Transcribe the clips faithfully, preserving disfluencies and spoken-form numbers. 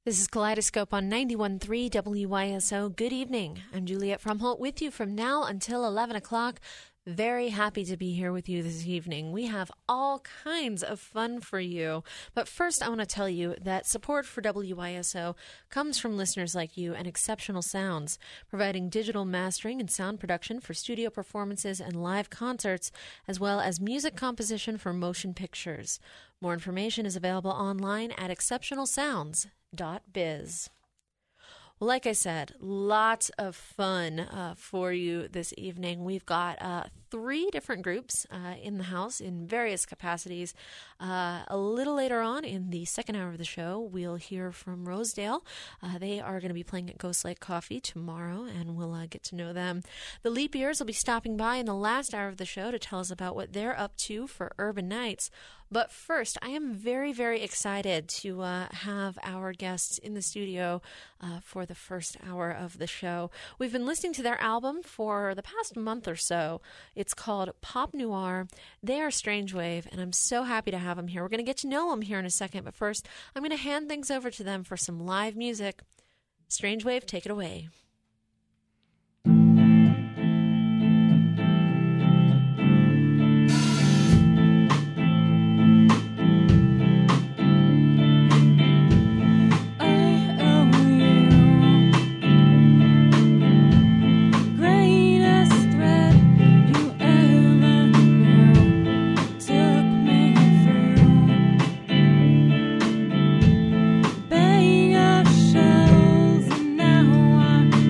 This is Kaleidoscope on ninety-one point three W Y S O. Good evening. I'm Juliet Fromholt with you from now until eleven o'clock. Very happy to be here with you this evening. We have all kinds of fun for you. But first, I want to tell you that support for W Y S O comes from listeners like you and Exceptional Sounds, providing digital mastering and sound production for studio performances and live concerts, as well as music composition for motion pictures. More information is available online at exceptional sounds dot biz. Well, like I said, lots of fun uh, for you this evening. We've got uh, three different groups uh, in the house in various capacities. Uh, a little later on in the second hour of the show, we'll hear from Rosedale. Uh, they are going to be playing at Ghost Lake Coffee tomorrow, and we'll uh, get to know them. The Leap Years will be stopping by in the last hour of the show to tell us about what they're up to for Urban Nights. But first, I am very, very excited to uh, have our guests in the studio uh, for the first hour of the show. We've been listening to their album for the past month or so. It's called Pop Noir. They are Strange Wave, and I'm so happy to have them here. We're going to get to know them here in a second, but first, I'm going to hand things over to them for some live music. Strange Wave, take it away. Bang of shells, and now I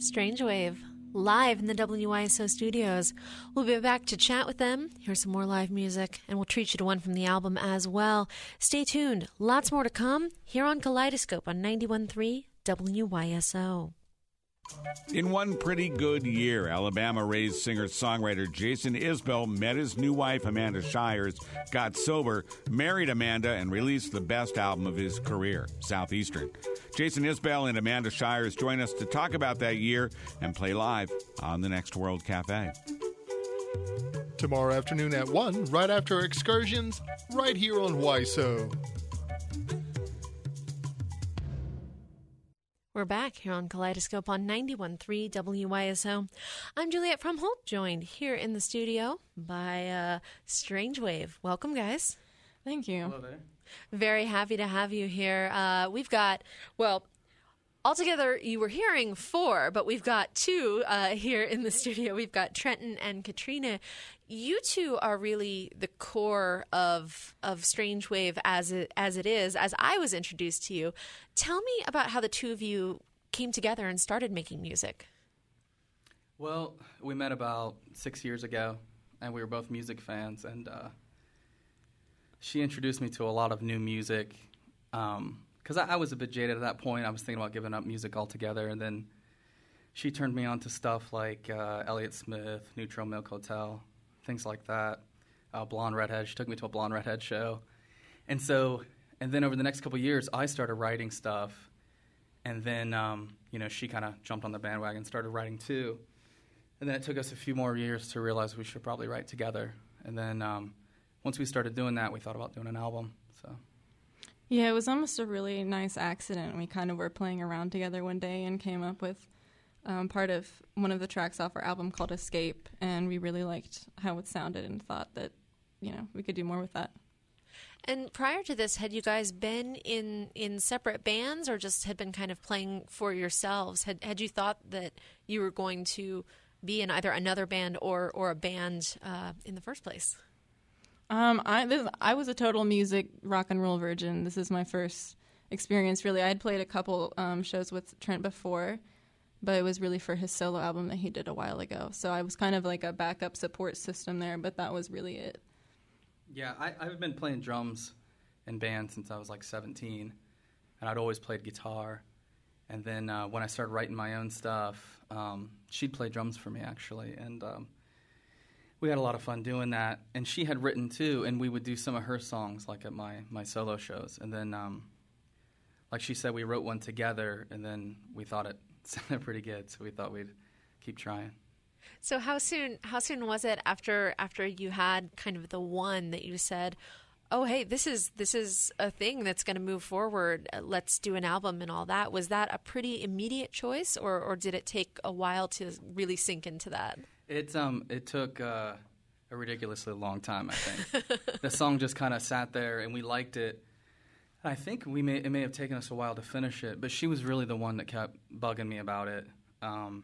Strange Wave, live in the W I S O studios. We'll be back to chat with them, hear some more live music, and we'll treat you to one from the album as well. Stay tuned. Lots more to come here on Kaleidoscope on ninety-one point three W Y S O. In one pretty good year, Alabama-raised singer-songwriter Jason Isbell met his new wife, Amanda Shires, got sober, married Amanda, and released the best album of his career, Southeastern. Jason Isbell and Amanda Shires join us to talk about that year and play live on the Next World Cafe. Tomorrow afternoon at one, right after Excursions, right here on W I S O. We're back here on Kaleidoscope on ninety-one point three W Y S O. I'm Juliet from Holt, joined here in the studio by uh, Strange Wave. Welcome, guys. Thank you. Hello there. Very happy to have you here. Uh, we've got, well, altogether you were hearing four, but we've got two uh, here in the studio. We've got Trenton and Katrina. You two are really the core of of Strange Wave as it, as it is, as I was introduced to you. Tell me about how the two of you came together and started making music. Well, we met about six years ago, and we were both music fans, and uh, she introduced me to a lot of new music, because um, I, I was a bit jaded at that point. I was thinking about giving up music altogether, and then she turned me on to stuff like uh, Elliott Smith, Neutral Milk Hotel, things like that. Uh, Blonde Redhead. She took me to a Blonde Redhead show. And so, and then over the next couple of years, I started writing stuff. And then, um, you know, she kind of jumped on the bandwagon and started writing too. And then it took us a few more years to realize we should probably write together. And then um, once we started doing that, we thought about doing an album. So, yeah, it was almost a really nice accident. We kind of were playing around together one day and came up with Um, part of one of the tracks off our album called Escape, and we really liked how it sounded and thought that, you know, we could do more with that. And prior to this, had you guys been in, in separate bands or just had been kind of playing for yourselves? Had had you thought that you were going to be in either another band or, or a band uh, in the first place? Um, I this, I was a total music rock and roll virgin. This is my first experience, really. I had played a couple um, shows with Trent before, but it was really for his solo album that he did a while ago. So I was kind of like a backup support system there, but that was really it. yeah, I, I've been playing drums in bands since I was like seventeen, and I'd always played guitar. And then uh, when I started writing my own stuff, um, she'd play drums for me, actually, and um, we had a lot of fun doing that. And she had written, too, and we would do some of her songs, like at my, my solo shows. And then, um, like she said, we wrote one together, and then we thought it sounded pretty good, so we thought we'd keep trying. So how soon how soon was it after after you had kind of the one that you said, oh, hey, this is this is a thing that's going to move forward, let's do an album and all that? Was that a pretty immediate choice, or, or did it take a while to really sink into that? It, um, it took uh, a ridiculously long time, I think. The song just kind of sat there, and we liked it. I think we may it may have taken us a while to finish it, but she was really the one that kept bugging me about it. Um,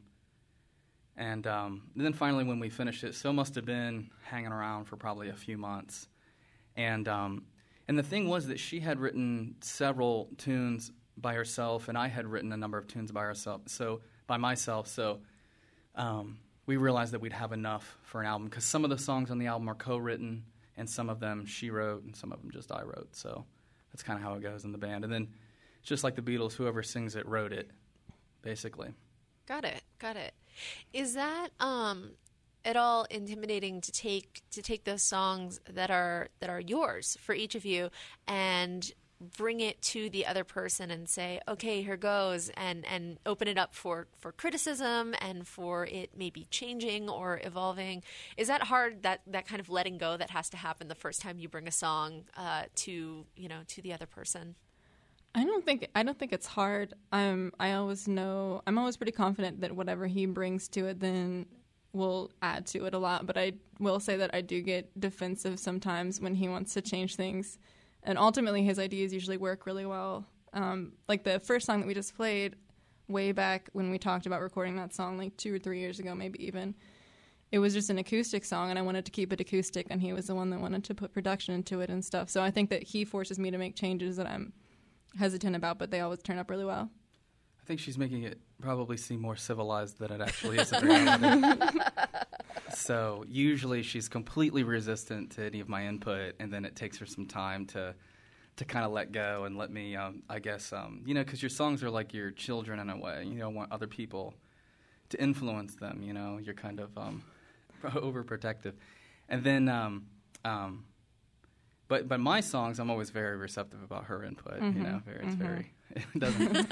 and, um, and then finally when we finished it, so must have been hanging around for probably a few months. And um, and the thing was that she had written several tunes by herself, and I had written a number of tunes by herself, so by myself. So um, we realized that we'd have enough for an album, because some of the songs on the album are co-written, and some of them she wrote, and some of them just I wrote. So that's kind of how it goes in the band. And then just like the Beatles, whoever sings it wrote it, basically. Got it. Got it. Is that um, at all intimidating to take to take those songs that are that are yours for each of you and bring it to the other person and say, okay, here goes, and, and open it up for, for criticism and for it maybe changing or evolving? Is that hard, that, that kind of letting go that has to happen the first time you bring a song uh, to, you know, to the other person? I don't think I don't think it's hard. I'm I always know I'm always pretty confident that whatever he brings to it then will add to it a lot. But I will say that I do get defensive sometimes when he wants to change things, and ultimately his ideas usually work really well. Um, like the first song that we just played, way back when we talked about recording that song, like two or three years ago, maybe even. It was just an acoustic song, and I wanted to keep it acoustic, and he was the one that wanted to put production into it and stuff. So I think that he forces me to make changes that I'm hesitant about, but they always turn up really well. I think she's making it probably seem more civilized than it actually is in reality. So usually she's completely resistant to any of my input, and then it takes her some time to to kind of let go and let me, um, I guess, um, you know, because your songs are like your children in a way. You don't want other people to influence them, you know. You're kind of um, overprotective. And then, um, um, but but my songs, I'm always very receptive about her input, mm-hmm. you know. Very, it's mm-hmm. very, it doesn't.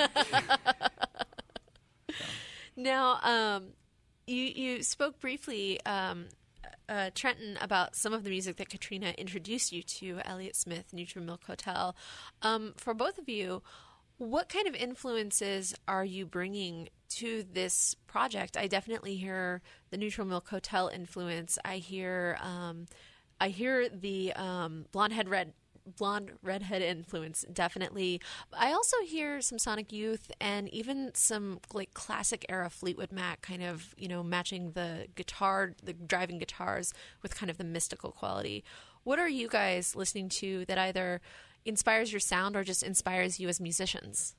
so. Now, um, you, you spoke briefly, um, Uh, Trenton, about some of the music that Katrina introduced you to, Elliott Smith, Neutral Milk Hotel. Um, for both of you, what kind of influences are you bringing to this project? I definitely hear the Neutral Milk Hotel influence. I hear, um, I hear the um, blonde head red. blonde redhead influence, definitely. I also hear some Sonic Youth and even some like classic era Fleetwood Mac, kind of, you know, matching the guitar, the driving guitars with kind of the mystical quality. What are you guys listening to that either inspires your sound or just inspires you as musicians?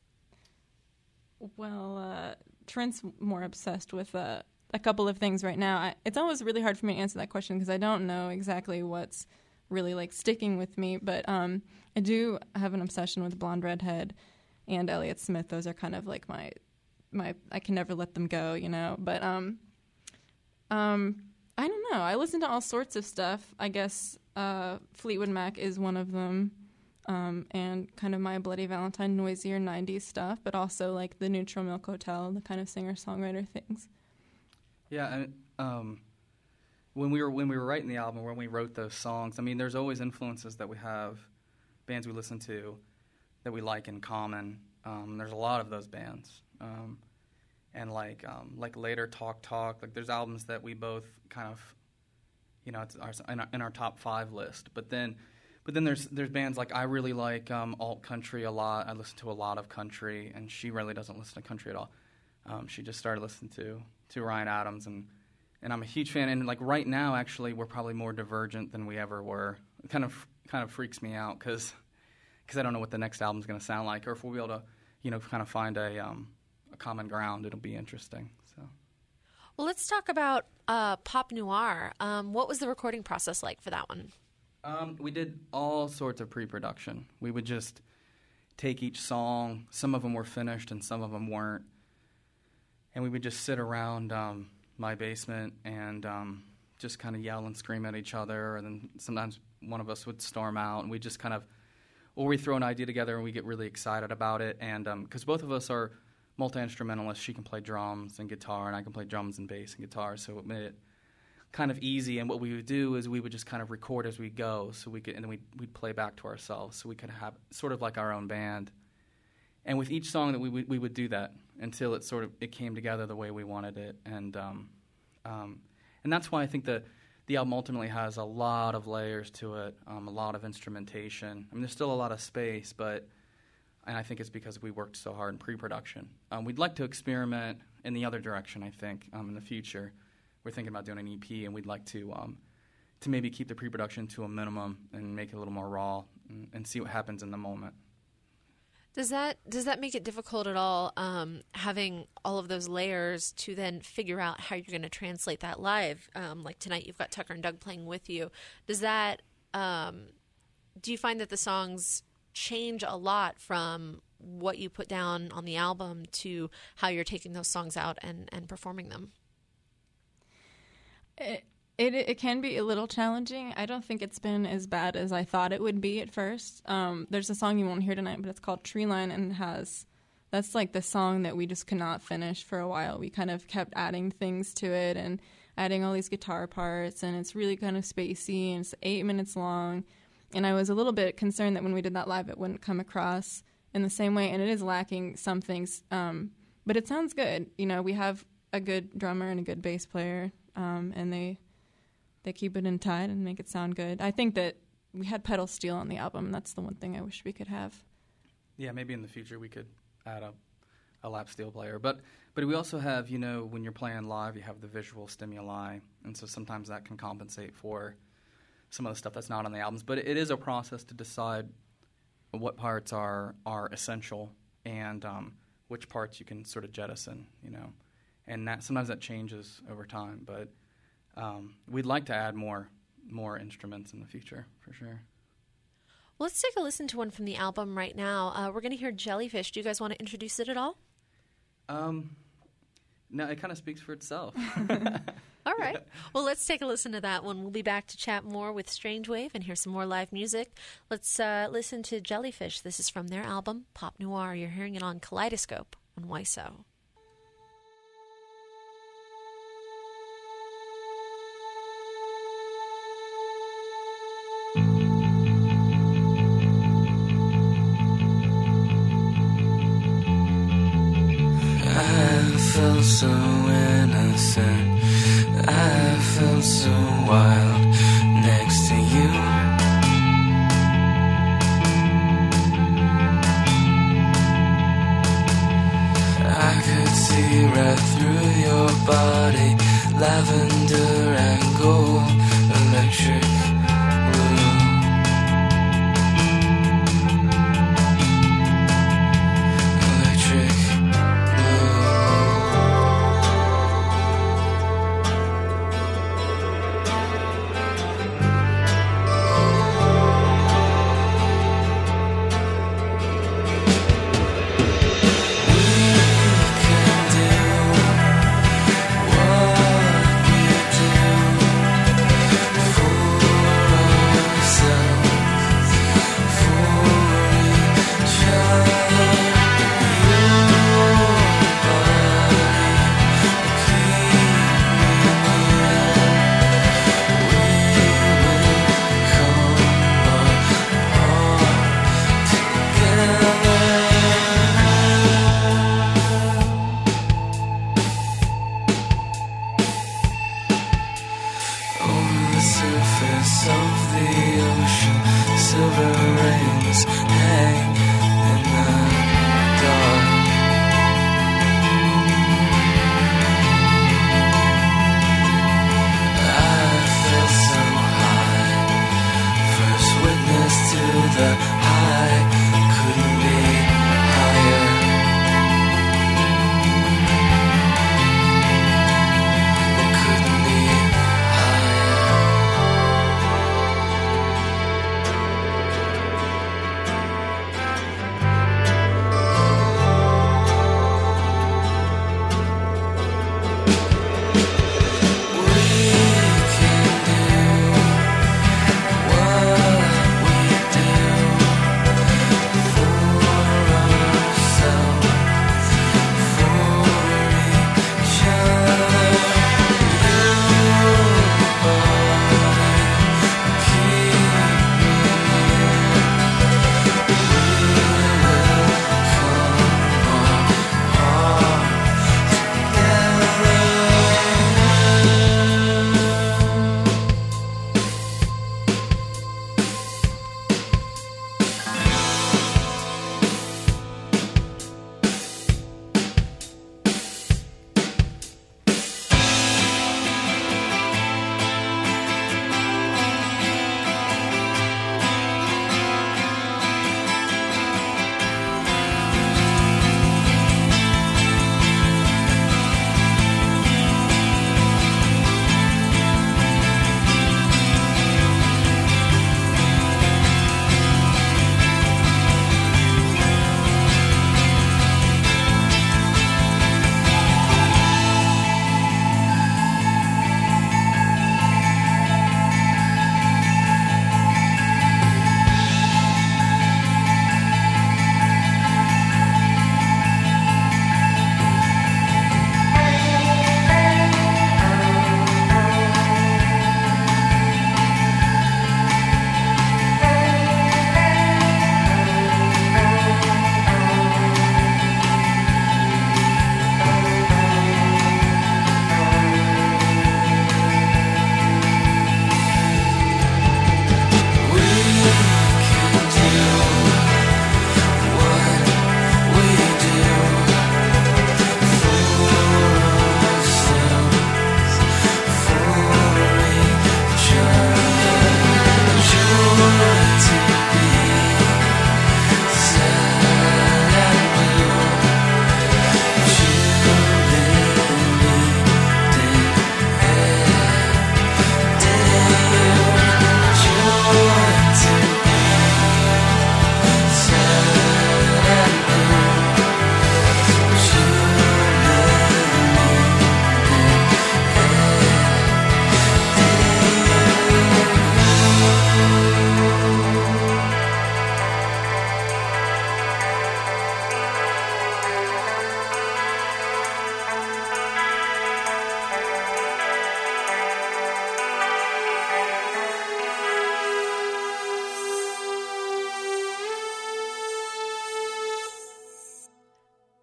Well, uh, Trent's more obsessed with uh, a couple of things right now. I, it's always really hard for me to answer that question because I don't know exactly what's really like sticking with me, but um, I do have an obsession with Blonde Redhead and Elliott Smith. Those are kind of like my my I can never let them go, you know. But um, um, I don't know. I listen to all sorts of stuff. I guess uh, Fleetwood Mac is one of them, um, and kind of my Bloody Valentine, noisier nineties stuff, but also like the Neutral Milk Hotel, the kind of singer-songwriter things. Yeah, and um. When we were when we were writing the album, when we wrote those songs, I mean, there's always influences that we have, bands we listen to, that we like in common. Um, there's a lot of those bands, um, and like um, like later Talk Talk. Like there's albums that we both kind of, you know, it's our, in, our, in our top five list. But then, but then there's there's bands like I really like um, alt country a lot. I listen to a lot of country, and she really doesn't listen to country at all. Um, she just started listening to to Ryan Adams and. And I'm a huge fan, and like right now, actually, we're probably more divergent than we ever were. It kind of kind of freaks me out because because I don't know what the next album's going to sound like, or if we'll be able to, you know, kind of find a um, a common ground. It'll be interesting. So, well, let's talk about uh, Pop Noir. Um, what was the recording process like for that one? Um, we did all sorts of pre-production. We would just take each song. Some of them were finished, and some of them weren't, and we would just sit around. Um, my basement and um, just kind of yell and scream at each other, and then sometimes one of us would storm out, and we just kind of, or we throw an idea together and we get really excited about it, and because um, both of us are multi-instrumentalists, she can play drums and guitar, and I can play drums and bass and guitar, so it made it kind of easy. And what we would do is we would just kind of record as we go, so we could, and then we'd, we'd play back to ourselves, so we could have sort of like our own band. And with each song that we would we would do that until it sort of it came together the way we wanted it, and um, um, and that's why I think the the album ultimately has a lot of layers to it, um, a lot of instrumentation. I mean, there's still a lot of space, but and I think it's because we worked so hard in pre-production. Um, we'd like to experiment in the other direction. I think um, in the future, we're thinking about doing an E P, and we'd like to um, to maybe keep the pre-production to a minimum and make it a little more raw and, and see what happens in the moment. Does that does that make it difficult at all, um, having all of those layers to then figure out how you're going to translate that live? Um, like tonight, you've got Tucker and Doug playing with you. Does that um, do you find that the songs change a lot from what you put down on the album to how you're taking those songs out and, and performing them? It, it it can be a little challenging. I don't think it's been as bad as I thought it would be at first. Um, there's a song you won't hear tonight, but it's called Tree Line, and it has that's like the song that we just could not finish for a while. We kind of kept adding things to it and adding all these guitar parts, and it's really kind of spacey, and it's eight minutes long. And I was a little bit concerned that when we did that live, it wouldn't come across in the same way, and it is lacking some things. Um, but it sounds good. You know, we have a good drummer and a good bass player, um, and they they keep it in tight and make it sound good. I think that we had pedal steel on the album. That's the one thing I wish we could have. Yeah, maybe in the future we could add a, a lap steel player. But but we also have, you know, when you're playing live, you have the visual stimuli, and so sometimes that can compensate for some of the stuff that's not on the albums. But it is a process to decide what parts are are essential and um, which parts you can sort of jettison, you know, and that sometimes that changes over time. But um, we'd like to add more more instruments in the future for sure. Well, let's take a listen to one from the album right now. Uh, we're going to hear Jellyfish. Do you guys want to introduce it at all? Um, no, it kind of speaks for itself. All right. Well, let's take a listen to that one. We'll be back to chat more with Strange Wave and hear some more live music. Let's uh, listen to Jellyfish. This is from their album, Pop Noir. You're hearing it on Kaleidoscope on Y S O. I felt so innocent, I felt so wild next to you. I could see right through your body, lavender and gold, electric blue. Electric blue.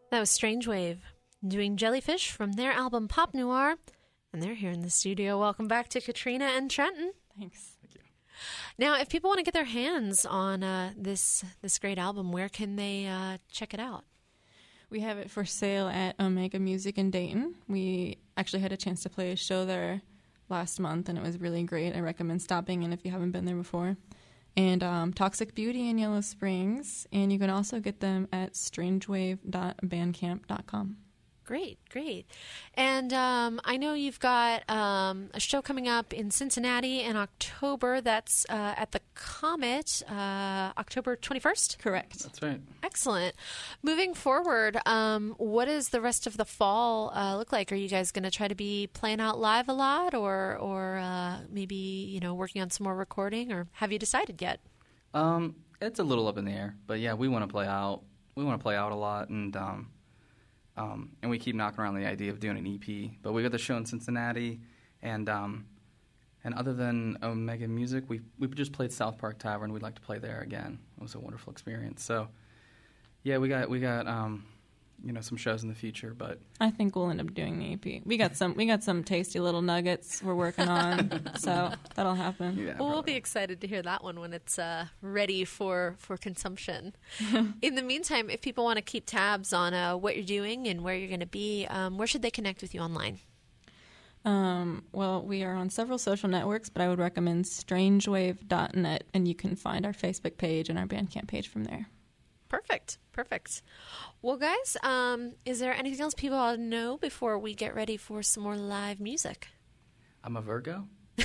That was Strange Wave doing Jellyfish from their album Pop Noir, and they're here in the studio. Welcome back to Katrina and Trenton. Thanks. Thank you. Now, if people want to get their hands on uh, this this great album, where can they uh, check it out? We have it for sale at Omega Music in Dayton. We actually had a chance to play a show there last month, and it was really great. I recommend stopping in if you haven't been there before. And um, Toxic Beauty in Yellow Springs, and you can also get them at strangewave dot bandcamp dot com. Great, great. And um, I know you've got um, a show coming up in Cincinnati in October. That's uh, at the Comet, uh, October twenty-first? Correct. That's right. Excellent. Moving forward, um, what does the rest of the fall uh, look like? Are you guys going to try to be playing out live a lot, or or uh, maybe you know working on some more recording, or have you decided yet? Um, it's a little up in the air, but yeah, we want to play out. We want to play out a lot, and um, um, and we keep knocking around the idea of doing an E P. But we got the show in Cincinnati, and um, and other than Omega Music, we we just played South Park Tavern. We'd like to play there again. It was a wonderful experience. So, yeah, we got we got um, you know some shows in the future, but I think we'll end up doing the E P. We got some we got some tasty little nuggets we're working on, so that'll happen. yeah, Well, we'll probably. be excited to hear that one when it's uh, ready for, for consumption. In the meantime, if people want to keep tabs on uh, what you're doing and where you're going to be, um, where should they connect with you online? Um, well, we are on several social networks, but I would recommend strangewave dot net, and you can find our Facebook page and our Bandcamp page from there. Perfect. Perfect. Well, guys, um, is there anything else people ought to know before we get ready for some more live music? I'm a Virgo.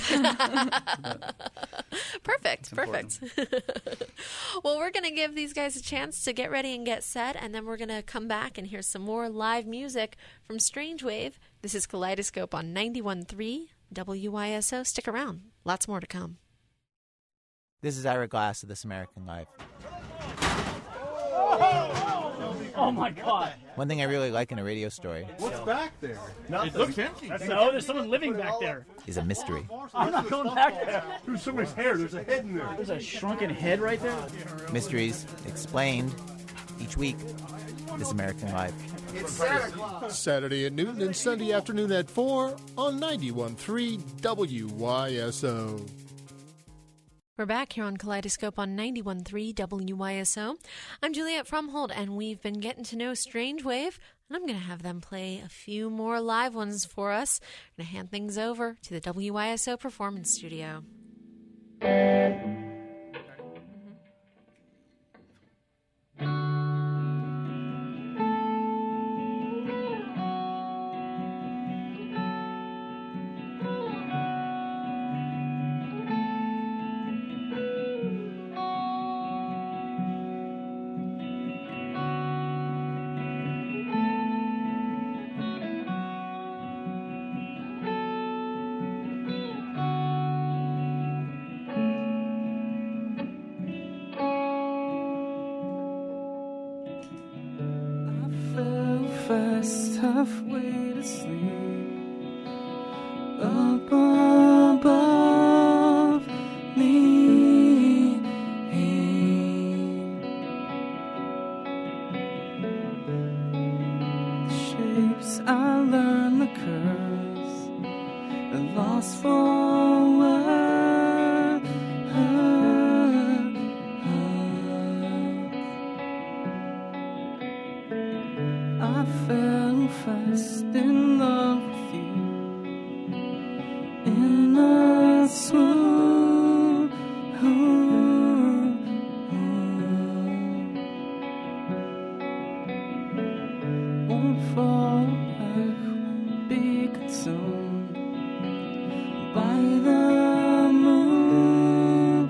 Perfect. It's Perfect. Well, we're going to give these guys a chance to get ready and get set, and then we're going to come back and hear some more live music from Strange Wave. This is Kaleidoscope on ninety-one point three W I S O. Stick around. Lots more to come. This is Ira Glass of This American Life. Oh my God! One thing I really like in a radio story What's back there? It looks empty. No, there's someone living back there. is a mystery. I'm not going back there. There's somebody's hair. There's a head in there. There's a shrunken head right there. Mysteries explained each week. This American Life. Saturday at noon and Sunday afternoon at four on ninety-one point three W Y S O. We're back here on Kaleidoscope on ninety-one point three W Y S O. I'm Juliet Fromhold, and we've been getting to know Strange Wave, and I'm going to have them play a few more live ones for us. I'm going to hand things over to the W Y S O Performance Studio. Fast halfway to sleep up above me. The shapes I learned, the curves, the lost for words. I fell fast in love with you in a swoon. Won't fall back, won't be consumed by the moon.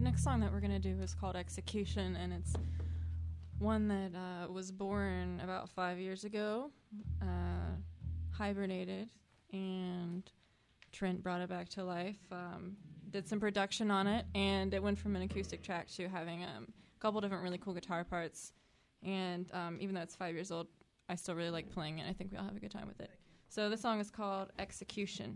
next song that we're going to do is called Execution, and it's one that uh, was born about five years ago, uh, hibernated, and Trent brought it back to life, um, did some production on it, and it went from an acoustic track to having um, a couple different really cool guitar parts. And um, even though it's five years old, I still really like playing it. I think we all have a good time with it. So this song is called Execution.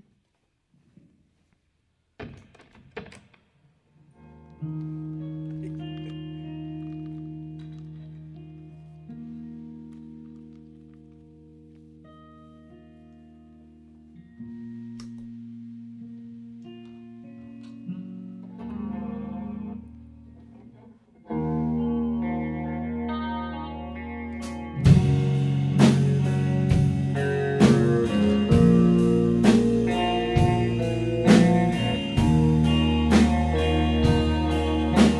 Thank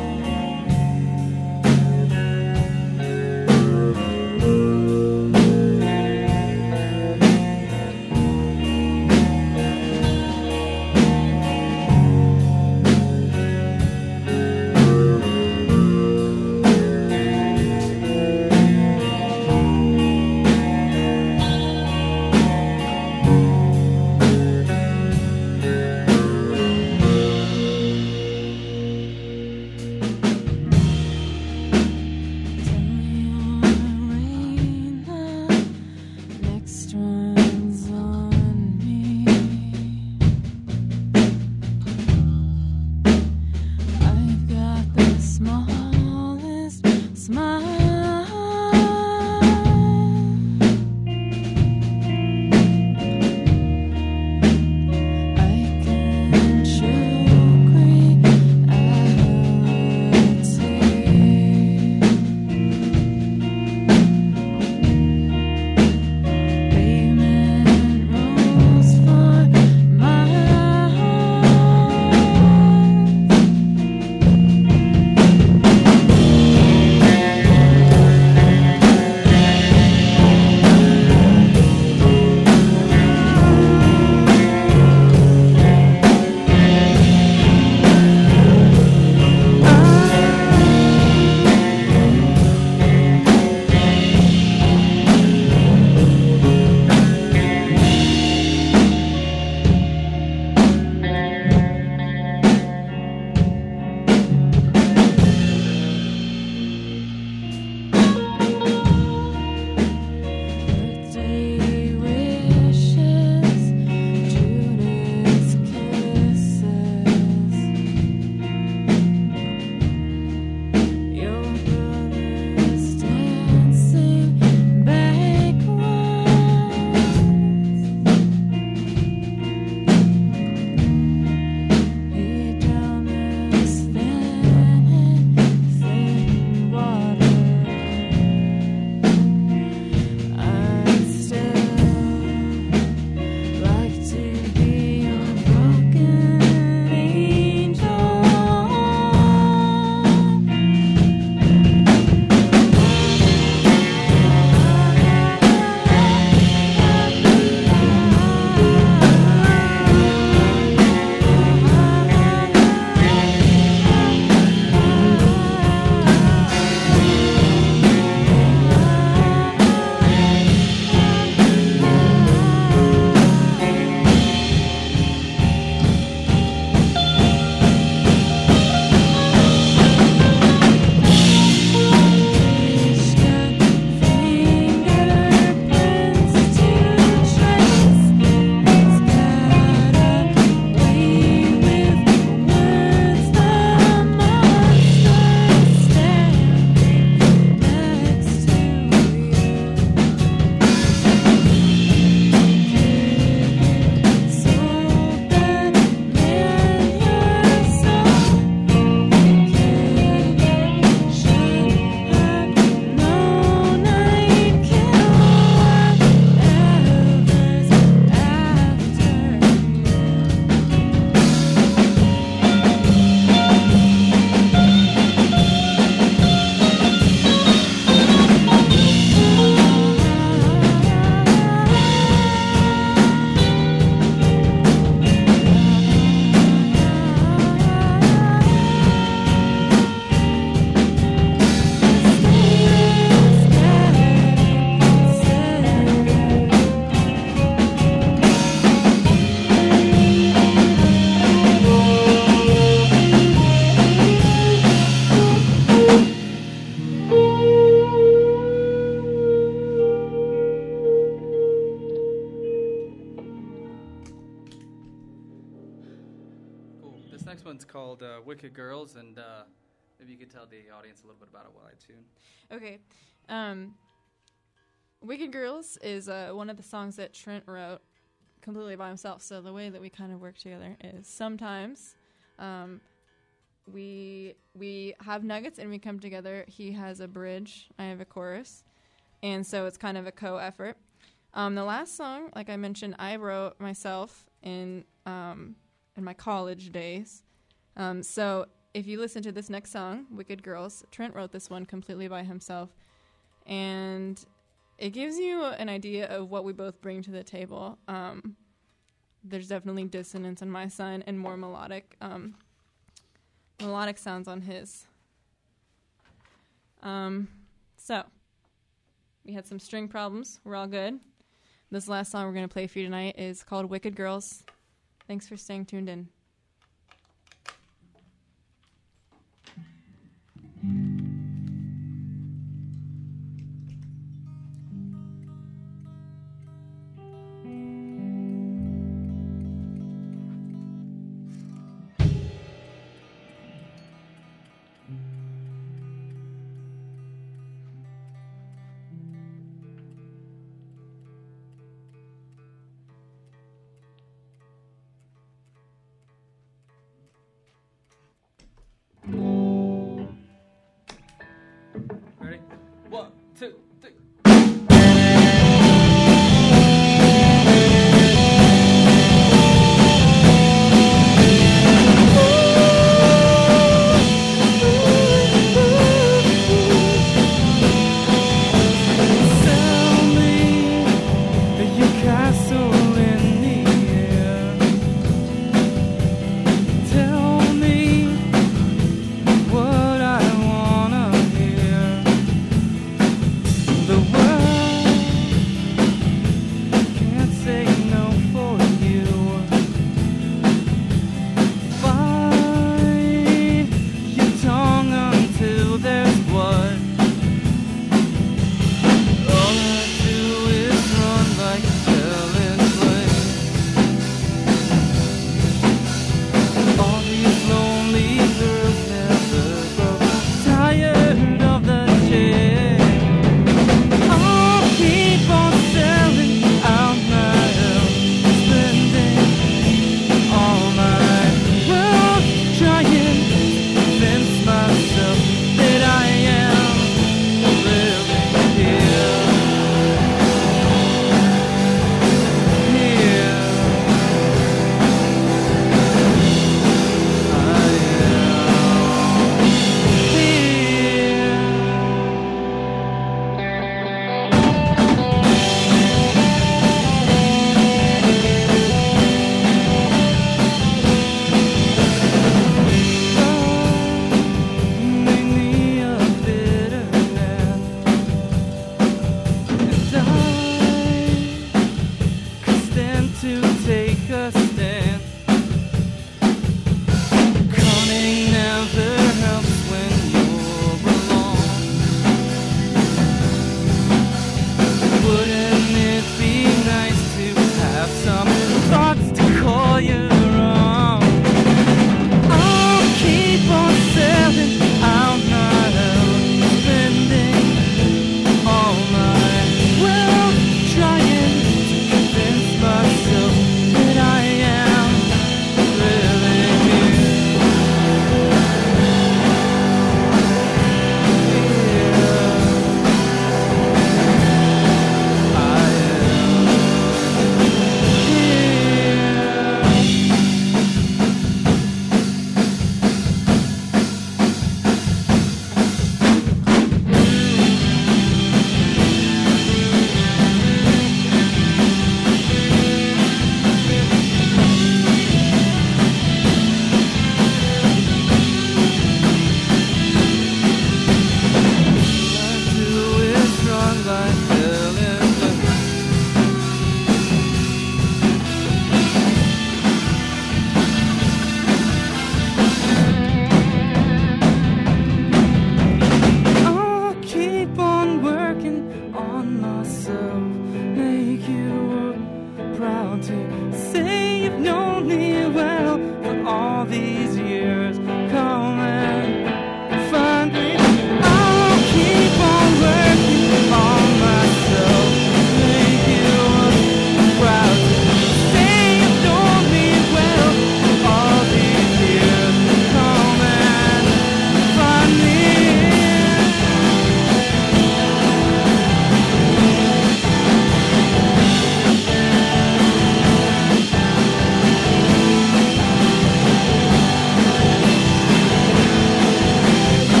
next one's called uh, Wicked Girls, and uh, maybe you could tell the audience a little bit about it while I tune. Okay. Um, Wicked Girls is uh, one of the songs that Trent wrote completely by himself. So the way that we kind of work together is sometimes um, we we have nuggets and we come together. He has a bridge, I have a chorus, and so it's kind of a co-effort. Um, the last song, like I mentioned, I wrote myself in um, in my college days. Um, so if you listen to this next song, Wicked Girls, Trent wrote this one completely by himself, and it gives you an idea of what we both bring to the table. Um, there's definitely dissonance on my side and more melodic um, melodic sounds on his. Um, so, we had some string problems. We're all good. This last song we're going to play for you tonight is called Wicked Girls. Thanks for staying tuned in. Ready? One, two, three. Tell me your castle in the air. Tell me what I wanna hear. The world can't say no for you. Bite your tongue until there's blood. All I do is run like a careless flame. All these lonely girls never grow tired of the chase. I'll keep on selling out my health, spending all my wealth, trying to convince myself that I am living here. Here I am. Here. Make me a bitter man, and I could stand to take a stand. Cunning never helps when you're alone. Wouldn't it be nice to have some thoughts to call your own? I'll keep on selling out my health, spending all my wealth, trying to convince myself that I am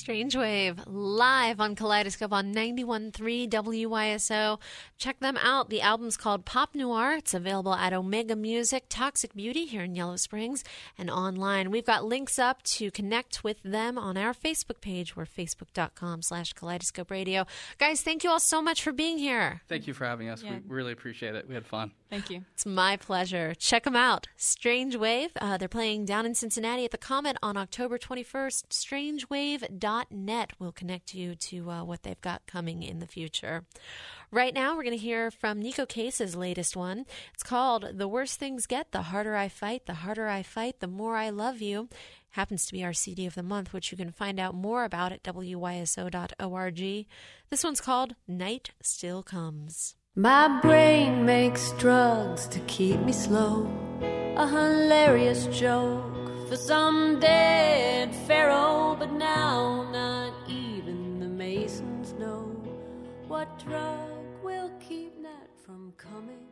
Strange Wave, live on Kaleidoscope on ninety-one point three W Y S O. Check them out. The album's called Pop Noir. It's available at Omega Music, Toxic Beauty here in Yellow Springs, and online. We've got links up to connect with them on our Facebook page. We're facebook.com slash Kaleidoscope Radio. Guys, thank you all so much for being here. Thank you for having us. Yeah. We really appreciate it. We had fun. Thank you. It's my pleasure. Check them out. Strange Wave. Uh, they're playing down in Cincinnati at the Comet on October twenty-first. strange wave dot net will connect you to uh, what they've got coming in the future. Right now, we're going to hear from Nico Case's latest one. It's called The Worse Things Get, The Harder I Fight, The Harder I Fight, The More I Love You. Happens to be our C D of the month, which you can find out more about at W Y S O dot org. This one's called Night Still Comes. My brain makes drugs to keep me slow, a hilarious joke for some dead pharaoh, but now not even the Masons know what drug will keep Nat from coming.